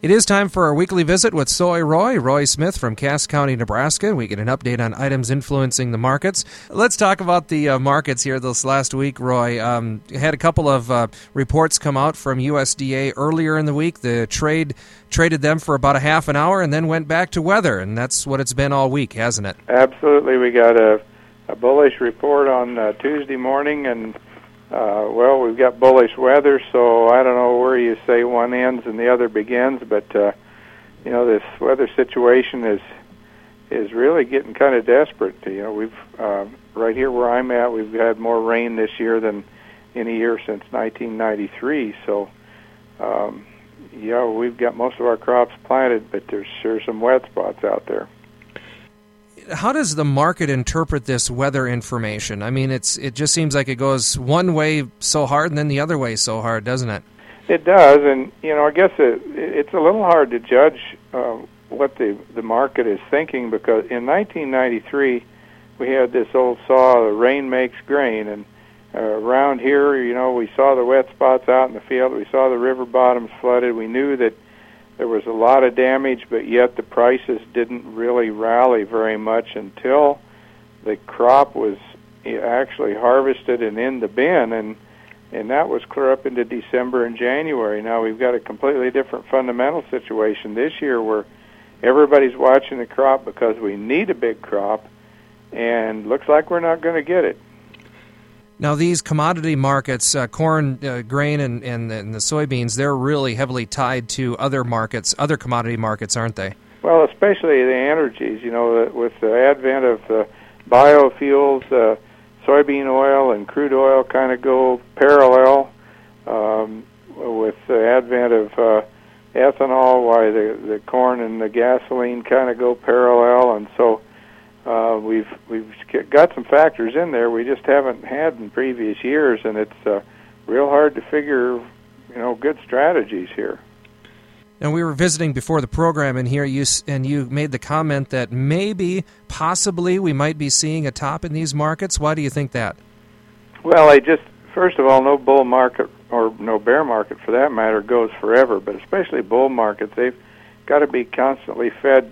It is time for our weekly visit with Soy Roy Smith from Cass County, Nebraska. We get an update on items influencing the markets. Let's talk about the markets here this last week, Roy. Had a couple of reports come out from USDA earlier in the week. The traded them for about a half an hour and then went back to weather, and that's what it's been all week, hasn't it? Absolutely. We got a bullish report on Tuesday morning, and we've got bullish weather, so I don't know where you say one ends and the other begins, but this weather situation is really getting kind of desperate. We've right here where I'm at, we've had more rain this year than any year since 1993. So we've got most of our crops planted, but there's sure some wet spots out there. How does the market interpret this weather information? I mean, it just seems like it goes one way so hard and then the other way so hard, doesn't it? It does, and I guess it's a little hard to judge what the market is thinking, because in 1993 we had this old saw, the rain makes grain, and around here, we saw the wet spots out in the field, we saw the river bottoms flooded, we knew that there was a lot of damage, but yet the prices didn't really rally very much until the crop was actually harvested and in the bin, and that was clear up into December and January. Now we've got a completely different fundamental situation this year where everybody's watching the crop because we need a big crop, and looks like we're not going to get it. Now, these commodity markets, corn, grain, and the soybeans, they're really heavily tied to other markets, other commodity markets, aren't they? Well, especially the energies. With the advent of biofuels, soybean oil and crude oil kind of go parallel. With the advent of ethanol, why the corn and the gasoline kind of go parallel, and so we've got some factors in there we just haven't had in previous years, and it's real hard to figure, good strategies here. And we were visiting before the program, and you made the comment that possibly, we might be seeing a top in these markets. Why do you think that? Well, first of all, no bull market or no bear market for that matter goes forever, but especially bull markets, they've got to be constantly fed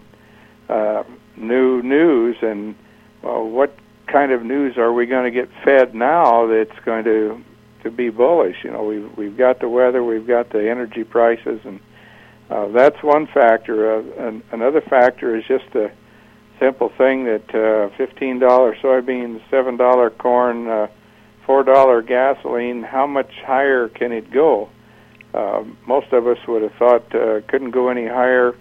new news, and what kind of news are we going to get fed now that's going to be bullish? We've got the weather, we've got the energy prices, and that's one factor. Another factor is just a simple thing that $15 soybeans, $7 corn, $4 gasoline, how much higher can it go? Most of us would have thought couldn't go any higher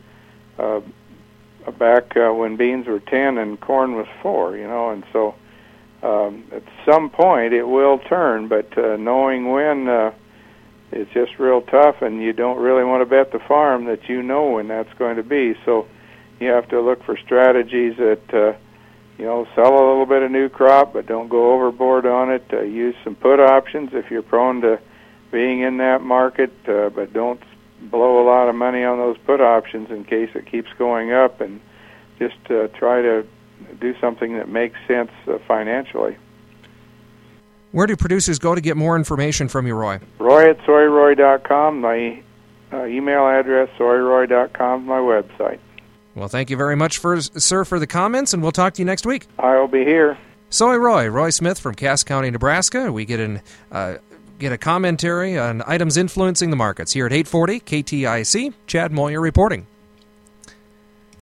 back when beans were 10 and corn was 4, and so at some point it will turn, but knowing when it's just real tough, and you don't really want to bet the farm that when that's going to be. So you have to look for strategies that sell a little bit of new crop, but don't go overboard on it. Use some put options if you're prone to being in that market, but don't blow a lot of money on those put options in case it keeps going up, and just try to do something that makes sense financially. Where do producers go to get more information from you, Roy? Roy at soyroy.com. My email address, soyroy.com, my website. Well, thank you very much, sir, for the comments, and we'll talk to you next week. I'll be here. Soy Roy Smith from Cass County, Nebraska. We get a commentary on items influencing the markets here at 840 KTIC. Chad Moyer reporting.